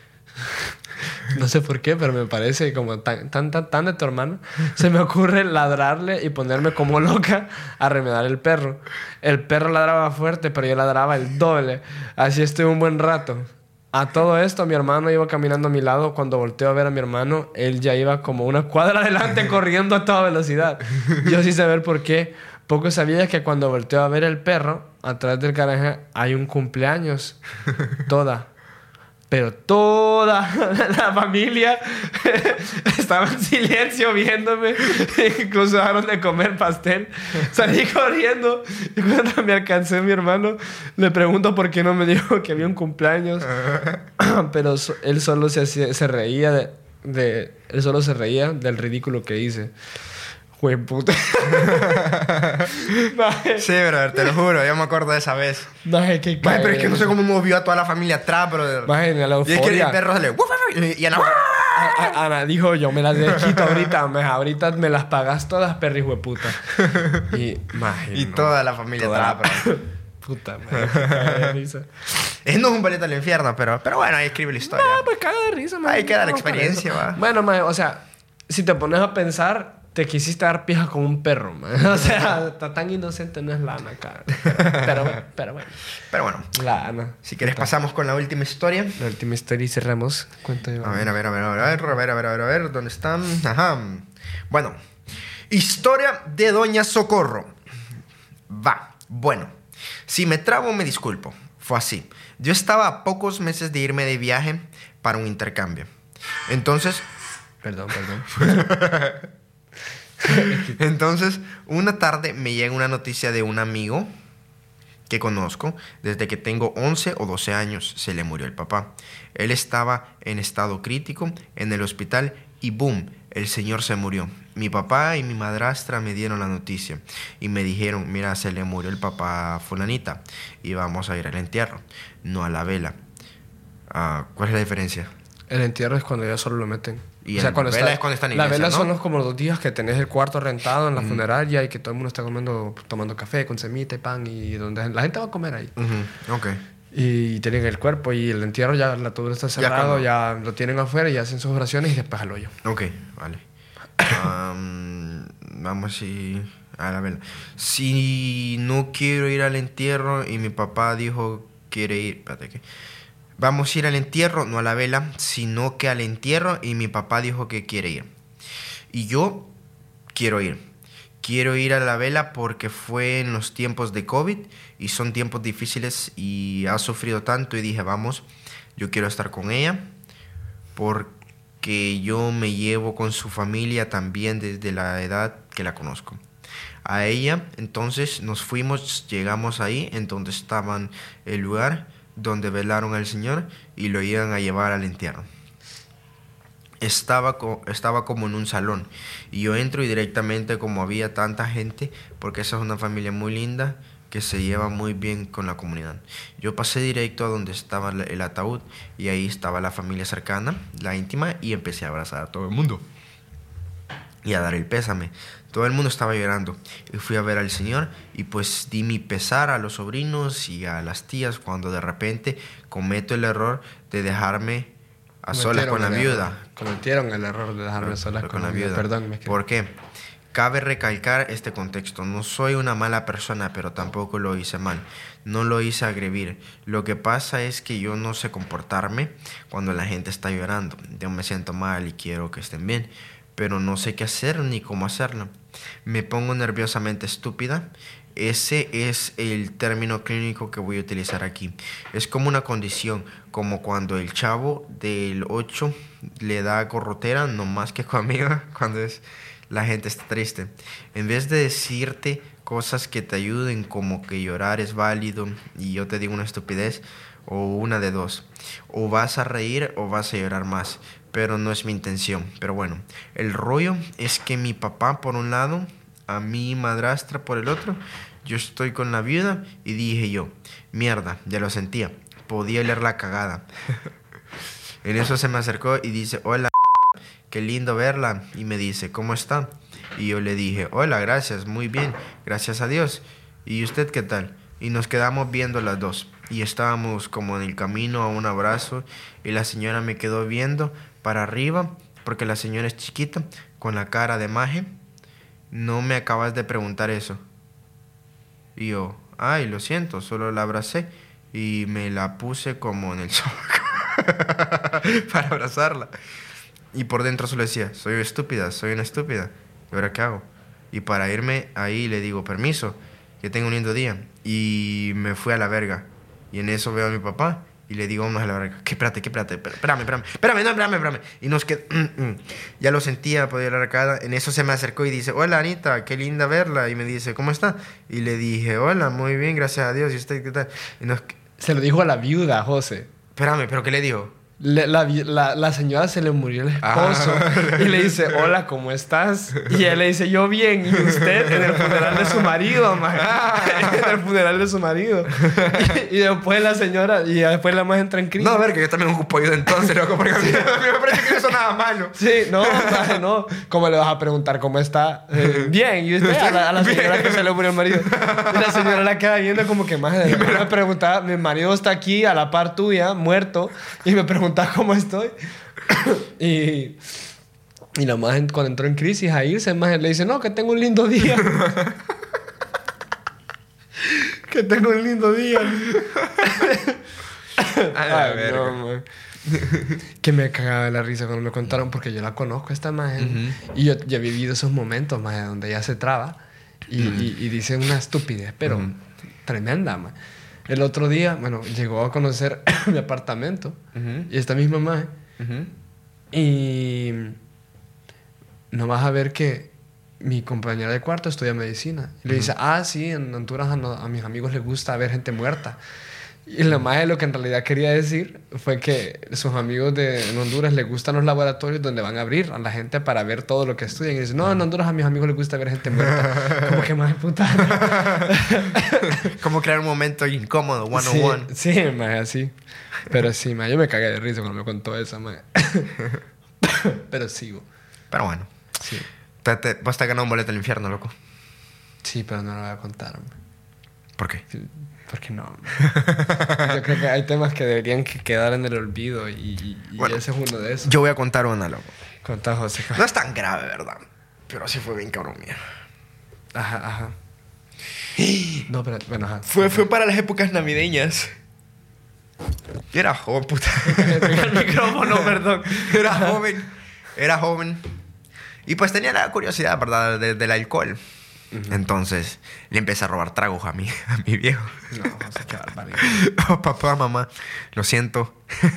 no sé por qué, pero me parece como tan, tan, tan, tan de tu hermano, se me ocurre ladrarle y ponerme como loca a remedar el perro. El perro ladraba fuerte, pero yo ladraba el doble. Así estuve un buen rato. A todo esto, mi hermano iba caminando a mi lado. Cuando volteo a ver a mi hermano, él ya iba como una cuadra adelante corriendo a toda velocidad. Yo sí sé ver por qué. Poco sabía que cuando volteo a ver el perro, atrás del garaje hay un cumpleaños. Toda, Pero toda la familia estaba en silencio viéndome. Incluso dejaron de comer pastel. Salí corriendo. Y cuando me alcancé mi hermano, le pregunto por qué no me dijo que había un cumpleaños. Pero so- él solo se, hacía- se reía de, de... Él solo se reía del ridículo que hice. Jueputa. Maje, Sí, brother, te lo juro, yo me acuerdo de esa vez. maje, qué Maje, pero es que no sé cae. cómo movió a toda la familia atrás, brother. Maje, en la Y es que el euforia. perro sale... "Wuf, wuf", Y Ana... A- a- Ana dijo, yo me las quito ahorita, maje, ahorita me las pagas todas, perri puta. Y, maje, Y no. toda la familia Toda atrás, la- bro. Puta, maje, me cagué de risa. Es no es un boleto al infierno, pero, pero bueno, ahí escribe la historia. No, pues caga de risa, maje. Ahí queda la Vamos con experiencia, eso. va. Bueno, maje, o sea, si te pones a pensar, te quisiste dar pija con un perro, maje. O sea, está tan inocente no es la Ana, cara. Pero, bueno, pero bueno. Pero bueno, La Ana. si quieres pasamos con la última historia. La última historia y cerramos. Cuento yo. A ver, a ver, a ver, a ver, a ver, a ver, a ver, a ver, a ver, ¿dónde están? Ajá. Bueno, historia de Doña Socorro. Va, bueno, si me trabo me disculpo. Fue así. Yo estaba a pocos meses de irme de viaje para un intercambio. Entonces, Perdón, perdón. entonces, una tarde me llega una noticia de un amigo que conozco desde que tengo once o doce años. Se le murió el papá. Él estaba en estado crítico en el hospital y boom, el señor se murió. Mi papá y mi madrastra me dieron la noticia y me dijeron, mira, se le murió el papá a fulanita y vamos a ir al entierro, no a la vela. Ah, ¿cuál es la diferencia? El entierro es cuando ya solo lo meten. Y el vela es cuando está en La iglesia, vela ¿no? son los, como los dos días que tenés el cuarto rentado en la funeraria y que todo el mundo está comiendo, tomando café con semita y pan y donde la gente va a comer ahí. Ujú, ok. Y tienen el cuerpo y el entierro ya la todo está cerrado, cuando- ya, lo tienen afuera y hacen sus oraciones y después al hoyo. Ok, vale. Am, vamos y a la vela. Si no quiero ir al entierro y mi papá dijo quiere ir, espérate, ¿qué? Vamos a ir al entierro, no a la vela, sino que al entierro y mi papá dijo que quiere ir. Y yo quiero ir. Quiero ir a la vela porque fue en los tiempos de COVID y son tiempos difíciles y ha sufrido tanto y dije, vamos, yo quiero estar con ella porque yo me llevo con su familia también desde la edad que la conozco. A ella, entonces nos fuimos, llegamos ahí, en donde estaban el lugar donde velaron al Señor y lo iban a llevar al entierro. Estaba, co- estaba como en un salón y yo entro y directamente, como había tanta gente, porque esa es una familia muy linda que se lleva muy bien con la comunidad. Yo pasé directo a donde estaba la- el ataúd y ahí estaba la familia cercana, la íntima, y empecé a abrazar a todo el mundo y a dar el pésame. Todo el mundo estaba llorando y fui a ver al Señor y pues di mi pesar a los sobrinos y a las tías cuando de repente cometo el error de dejarme a solas Cometieron con la el viuda. error. Cometieron el error de dejarme solas con, la viuda. Perdón, me quedé. ¿Por qué? Cabe recalcar este contexto. No soy una mala persona, pero tampoco lo hice mal. No lo hice agredir. Lo que pasa es que yo no sé comportarme cuando la gente está llorando. Yo me siento mal y quiero que estén bien, pero no sé qué hacer ni cómo hacerlo. Me pongo nerviosamente estúpida. Ese es el término clínico que voy a utilizar aquí. Es como una condición, como cuando el chavo del ocho le da gorrotera, no más que conmigo, cuando es, la gente está triste. En vez de decirte cosas que te ayuden, como que llorar es válido, y yo te digo una estupidez, o una de dos. O vas a reír o vas a llorar más. Pero no es mi intención. Pero bueno, el rollo es que mi papá por un lado, a mi madrastra por el otro, yo estoy con la viuda y dije yo, mierda, ya lo sentía, podía oler la cagada. En eso se me acercó y dice, hola, qué lindo verla. Y me dice, ¿cómo está? Y yo le dije, hola, gracias, muy bien, gracias a Dios. ¿Y usted qué tal? Y nos quedamos viendo las dos. Y estábamos como en el camino a un abrazo y la señora me quedó viendo para arriba porque la señora es chiquita, con la cara de maje. No me acabas de preguntar eso. Y yo, ay, lo siento, solo la abracé y me la puse como en el sobaco para abrazarla. Y por dentro solo decía, soy estúpida, soy una estúpida. ¿Y ahora qué hago? Y para irme ahí le digo, permiso, que tengo un lindo día. Y me fui a la verga. Y en eso veo a mi papá Y le digo, vamos a la verga. ¿Qué? Espérate, ¿qué? Espérate. Espérame, espérame. Espérame, no, espérame, espérame. Y nos quedó... Mm, mm. Ya lo sentía, podía la arcada. En eso se me acercó y dice, hola, Anita, qué linda verla. Y me dice, ¿cómo está? Y le dije, hola, muy bien, gracias a Dios. ¿Y usted qué tal? Y nos... Se lo dijo a la viuda, José. Espérame, ¿pero qué le dijo? Le- la, vi- la, la señora se le murió el esposo Ah. y le dice, hola, ¿cómo estás? Y él le dice, yo bien, ¿y usted? En el funeral de su marido, man. En el funeral de su marido. Y, y después la señora, y después la más entra en crisis. No, a ver, que yo también ocupo ayuda entonces, loco, porque a mí, a mí me parece que no hizo nada malo. Sí, no, maje, no. ¿Cómo le vas a preguntar cómo está? Eh, bien, ¿y usted? A la, a la señora Bien. que se le murió el marido. Y la señora la queda viendo como que, más de me preguntaba, mi marido está aquí a la par tuya, muerto, y me preguntaba cómo estoy. y, y la maje cuando entró en crisis a irse, maje le dice, no, que tengo un lindo día. que tengo un lindo día. A la Ay, verga. no, man. Que me cagaba de la risa cuando me contaron, porque yo la conozco esta maje. Ujú. Y yo ya he vivido esos momentos, maje, donde ella se traba y, y, y dice una estupidez, pero Ujú. tremenda, maje. El otro día, bueno, llegó a conocer mi apartamento Ujú. y esta misma maje. Ujú. Y no vas a ver que mi compañera de cuarto estudia medicina. Y le dice, ah, sí, en Honduras a, no- a mis amigos les gusta ver gente muerta. Y la maje lo que en realidad quería decir fue que sus amigos de en Honduras les gustan los laboratorios donde van a abrir a la gente para ver todo lo que estudian. Y dice, no, en Honduras a mis amigos les gusta ver gente muerta. Como que más puta. Cómo crear un momento incómodo, one Sí, on one. sí, maje, así. Pero sí, maje, yo me cagué de risa cuando me contó eso, maje. Pero sigo. Pero bueno, Sí. te, te, vos te has ganado un boleto al infierno, loco. Sí, pero no lo voy a contar, hombre. ¿Por qué? Porque no. Yo creo que hay temas que deberían que quedar en el olvido y, y- y Bueno, ese es uno de esos. Yo voy a contar una, loco. Contá, José. No es tan grave, ¿verdad? Pero sí fue bien cabrón mía. Ajá, ajá. No, pero bueno, ajá. Fue, fue para las épocas navideñas. Yo era joven, puta. El micrófono, perdón. Era joven. Era joven. Y pues tenía la curiosidad, ¿verdad? De- del alcohol. Entonces le empecé a robar tragos a mi, a mi viejo. No, José, qué barbaridad. Oh, papá, mamá, lo siento.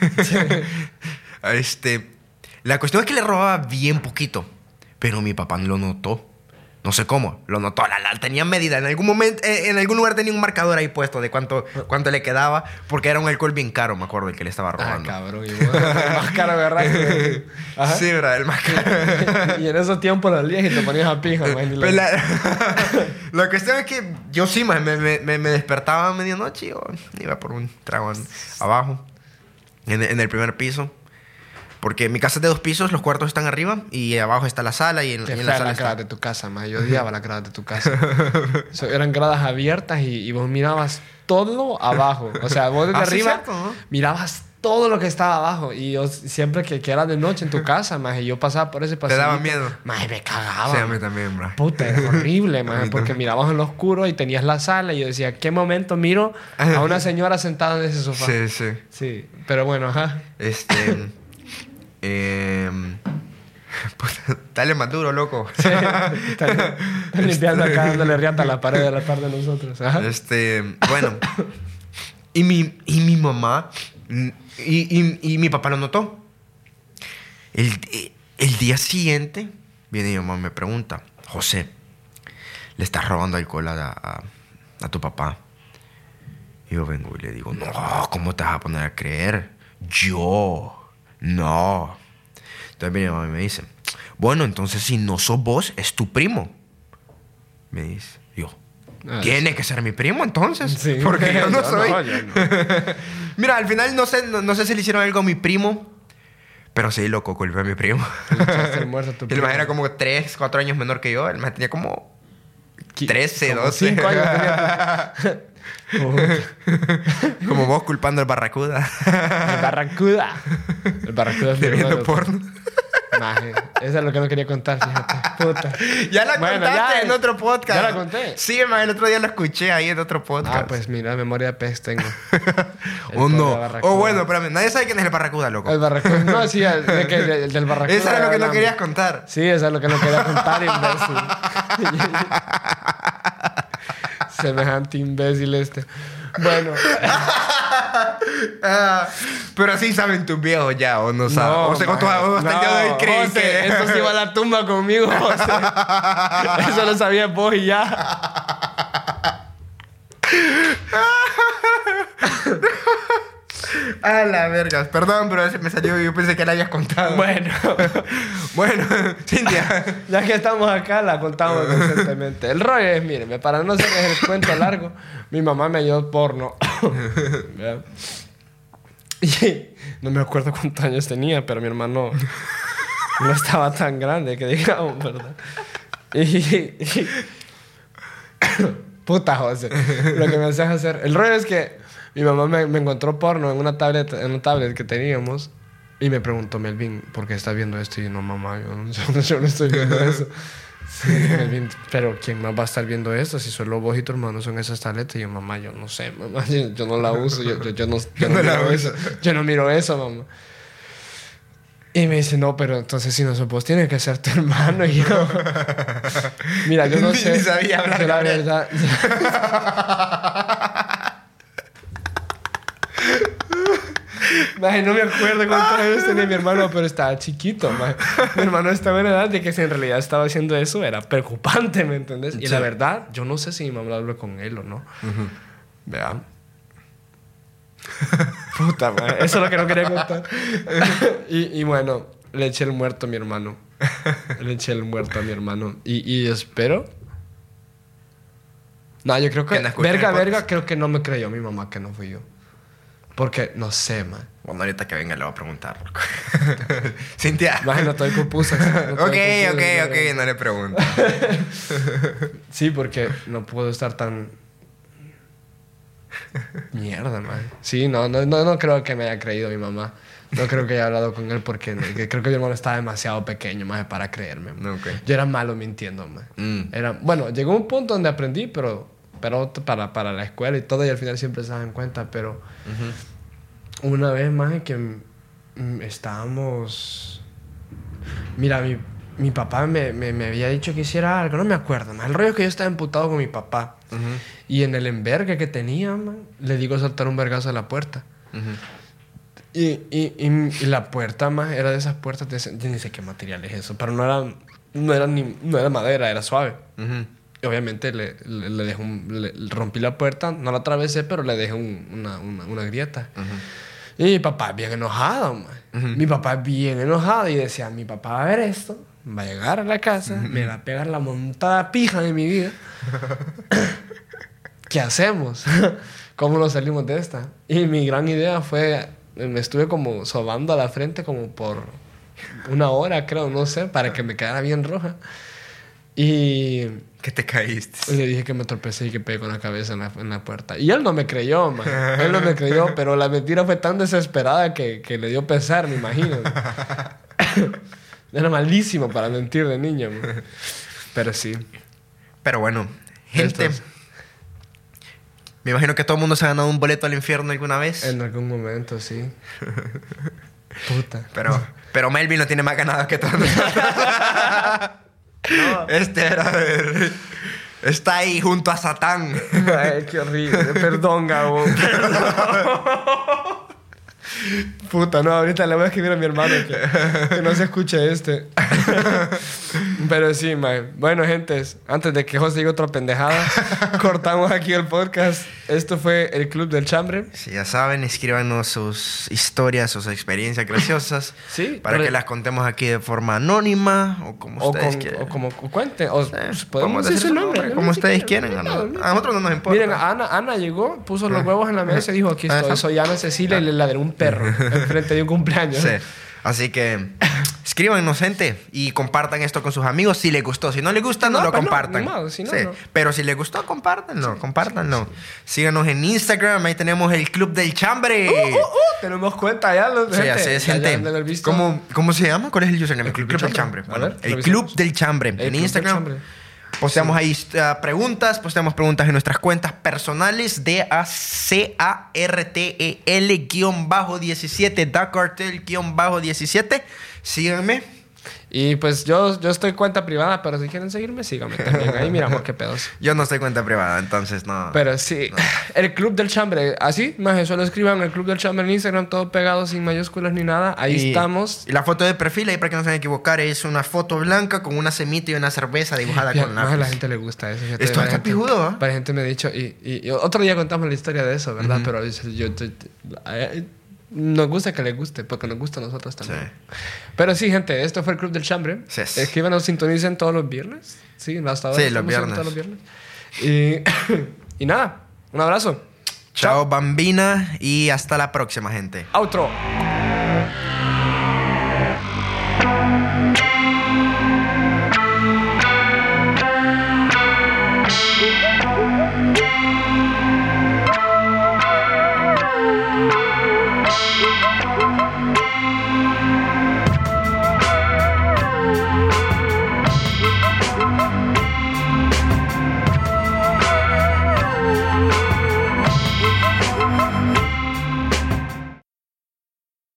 este, la cuestión es que le robaba bien poquito, pero mi papá no lo notó. No sé cómo, lo notó, la, la tenía medida. En algún momento, eh, en algún lugar tenía un marcador ahí puesto de cuánto, cuánto le quedaba, porque era un alcohol bien caro, me acuerdo, el que le estaba Ah, robando. cabrón. Y vos, el más caro, ¿verdad? Ajá. Sí, ¿verdad? El más caro. Y en esos tiempos lo lías y te ponías a pija, man. y la- Pues la, la cuestión es que yo sí, man, me, me, me- me despertaba a medianoche y yo iba por un trago en- abajo, en, en el primer piso. Porque mi casa es de dos pisos, los cuartos están arriba y abajo está la sala y en, Qué y en fea la sala las está... gradas de tu casa, man. Yo odiaba las gradas de tu casa. So, eran gradas abiertas y, y vos mirabas todo abajo. O sea, vos desde Ah, sí, arriba cierto, ¿no? mirabas todo lo que estaba abajo. Y yo siempre que, que era de noche en tu casa, man, y yo pasaba por ese pasillo. daba miedo? Man, me cagaba. Sí, a mí man. también, bro. Puta, era horrible, A man, mí porque también. mirabas en lo oscuro y tenías la sala y yo decía, ¿qué momento miro a una señora sentada en ese sofá? Sí, sí. Sí, pero bueno, ajá. Este... eh, puta, dale más duro, loco. Sí, están, están limpiando acá, dándole riata a la pared de la par de nosotros. Ajá. Este, bueno. Y mi, y mi mamá mm, y, y, y mi papá lo notó. El, el día siguiente viene mi mamá y me pregunta, José, ¿le estás robando alcohol a, a, a tu papá? Y yo vengo y le digo, no, ¿cómo te vas a poner a creer? Yo, no. Entonces viene mi mamá y me dice, bueno, entonces si no sos vos, es tu primo. Me dice, yo, Ah, tiene que ser mi primo entonces, Sí. porque yo no Yo soy. no, yo no. Mira, al final no sé, no, no sé si le hicieron algo a mi primo, pero sí, loco, culpé a mi primo. Le echaste el muerto a tu El primo. más era como tres, cuatro años menor que yo. El más tenía como Qui- trece, como doce. cinco años tenía tu- Puta. Como vos culpando al Barracuda. El Barracuda. El Barracuda es mi De viendo hermano. porno. Maje, eso es lo que no quería contar, fíjate. Puta. Ya la Bueno, contaste ya, en otro podcast. ¿ya la conté? Sí, man, el otro día la escuché ahí en otro podcast. Ah, pues mira, memoria de pez tengo. El O pobre no. Barracuda. O bueno, espérame. Nadie sabe quién es el Barracuda, loco. El Barracuda. No, sí, el, de que- el del Barracuda. Eso era lo que no hablamos. querías contar. Sí, eso es lo que no quería contar, imbécil. Semejante imbécil este. Bueno. Ah, pero así saben tus viejos ya, o no saben. No, o sea, con tus maje, abuelos hasta el día de hoy creen José, que... Eso sí va a la tumba conmigo, José. Eso lo sabías vos y ya. A la verga. Perdón, pero ese me salió y yo pensé que la habías contado. Bueno, Bueno, Cintia. ya que estamos acá, la contamos recientemente. El rollo es, mírenme, para no hacerles el cuento largo, mi mamá me dio porno. ¿Verdad? Y no me acuerdo cuántos años tenía, pero mi hermano no estaba tan grande que digamos, ¿verdad? Y, y- puta, José, lo que me haces hacer. El rollo es que mi mamá me, me encontró porno en una tablet, en una tablet que teníamos y me preguntó, Melvin, ¿por qué estás viendo esto? Y yo, no, mamá, yo, no- yo no- yo no estoy viendo eso. Sí, Melvin, pero ¿quién más va a estar viendo esto? Si solo vos y tu hermano son esas tabletas. Y yo, mamá, yo no sé, mamá, yo, yo no la uso, yo, yo, yo no, yo no No la miro uso. eso. Yo no miro eso, mamá. Y me dice, no, pero entonces si no sos vos, tiene que ser tu hermano. Y yo, mira, yo no Ni- sé. ni sabía hablar, yo la Gabriel. verdad. Maje, no me acuerdo cuántos años tenía mi hermano, pero estaba chiquito, maje. Mi hermano estaba en edad de que si en realidad estaba haciendo eso era preocupante, ¿me entendés? Y Sí. la verdad, yo no sé si mi mamá habló con él o no. Vea. Puta, maje. Eso es lo que no quería contar. y, y bueno, le eché el muerto a mi hermano. Le eché el muerto a mi hermano. Y, y espero... No, yo creo que... Que no escuchen Verga, el podcast. verga, creo que no me creyó mi mamá que no fui yo. Porque, no sé, man. Bueno, ahorita que venga le voy a preguntar. loco. Cintia. Maje, no estoy pupusa. No estoy Ok, pupusa, ok, no, ok, no le pregunto. Sí, porque no puedo estar tan... Mierda, man. Sí, no, no, no, no creo que me haya creído mi mamá. No creo que haya hablado con él porque que creo que mi hermano estaba demasiado pequeño, más para creerme. man. Ok. Yo era malo mintiendo, man. Mm. Era, bueno, llegó un punto donde aprendí, pero, pero para, para la escuela y todo, y al final siempre se daban cuenta, pero una vez más que mm, estábamos... Mira, mi, mi papá me, me, me había dicho que hiciera algo, no me acuerdo, man. El rollo es que yo estaba emputado con mi papá. Ujú, Y en el envergue que tenía, man, le digo saltar un vergazo a la puerta. ujú. Y, y, y, y la puerta, más era de esas puertas, de ese- yo ni sé qué material es eso, pero no era, no era, ni, no era madera, era suave. Ujú. Y obviamente le, le, le dejé un- le- rompí la puerta, no la atravesé, pero le dejé un- una, una, una grieta. Y mi papá es bien enojado, man. Ujú. Mi papá es bien enojado y decía, mi papá va a ver esto, va a llegar a la casa, me va a pegar la montada pija de mi vida. ¿Qué hacemos? ¿Cómo nos salimos de esta? Y mi gran idea fue, me estuve como sobando a la frente como por una hora, creo, no sé, para que me quedara bien roja. Y ¿Qué te caíste? le dije que me tropecé y que pegué con la cabeza en la, en la puerta. Y él no me creyó, man. Él no me creyó, pero la mentira fue tan desesperada que, que le dio pesar, me imagino. Era malísimo para mentir de niño, man. Pero sí. Pero bueno, gente, Estos- me imagino que todo el mundo se ha ganado un boleto al infierno alguna vez. En algún momento, sí. Puta. Pero, pero Melvin lo tiene más ganado que todos nosotros. Este era... Está ahí junto a Satán. Ay, qué horrible. Perdón, Gabo. Puta, no, ahorita le voy a escribir a mi hermano que, que no se escuche este. Pero sí, man. Bueno, gentes, antes de que José diga otra pendejada, cortamos aquí el podcast. Esto fue el Club del Chambre. Si ya saben, escríbanos sus historias, sus experiencias graciosas. Sí, Para pero- que las contemos aquí de forma anónima o como O, ustedes con- quieran. o como o cuente. O Sí, podemos podemos decir decir su su nombre. nombre, ¿no? como Si ustedes quieren, quieran. no, A, no, a nosotros no nos importa. Miren, Ana, Ana llegó, puso los Ah. huevos en la mesa y dijo, aquí Ah, estoy, ajá. soy Ana Cecilia y le ladré un perro enfrente de un cumpleaños. Sí. Así que escríbanos, gente, y compartan esto con sus amigos si les gustó. Si no les gusta, no, No, lo pues no, compartan. ni modo, si no, Sí. no. Pero si les gustó, compártanlo, compártanlo. Síganos en Instagram, ahí tenemos el Club del Chambre. Uh, uh, uh, tenemos cuenta ya, los, Sí, gente. así es, Ya- ya gente. han de haber visto. ¿Cómo, ¿Cómo se llama? ¿Cuál es el username? El Club, Club del del Chambre. Chambre. A Bueno, ver, el revisemos. Club del Chambre. El en Club del Instagram. Chambre. Posteamos ahí uh, preguntas, posteamos preguntas en nuestras cuentas personales de A C A R T E L diecisiete, Da Cartel diecisiete. Síganme. Y pues yo, yo estoy cuenta privada, pero si quieren seguirme, síganme también. Ahí miramos qué pedos. Yo no estoy cuenta privada, entonces no. Pero sí, no. El Club del Chambre, así, más solo escriban el Club del Chambre en Instagram, todo pegado, sin mayúsculas ni nada. Ahí Y- estamos. Y la foto de perfil, ahí para que no se vayan a equivocar, es una foto blanca con una semita y una cerveza dibujada Ya, con más a lápiz. la gente le gusta eso. fíjate, Esto varias está gente- pijudo, ¿eh? Varias gente me ha dicho, y, y- y otro día contamos la historia de eso, ¿verdad? Pero yo, yo- yo- eh, nos gusta que les guste, porque nos gusta a nosotros también. Sí. Pero sí, gente, esto fue el Club del Chambre. Sí. Escríbanos, sintonicen todos los viernes. Sí, hasta ahora Sí, los estamos viernes. haciendo todos los viernes. Y, y nada, un abrazo. Chao, bambina, y hasta la próxima, gente. Outro.